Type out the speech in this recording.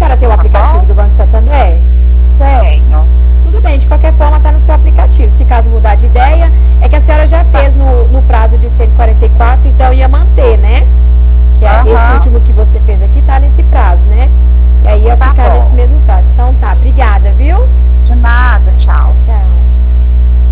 senhora tem o aplicativo do Banco Santander? Tenho. Tudo bem, de qualquer forma está no seu aplicativo. Se caso mudar de ideia, é que a senhora já fez no prazo de 144, então ia mandar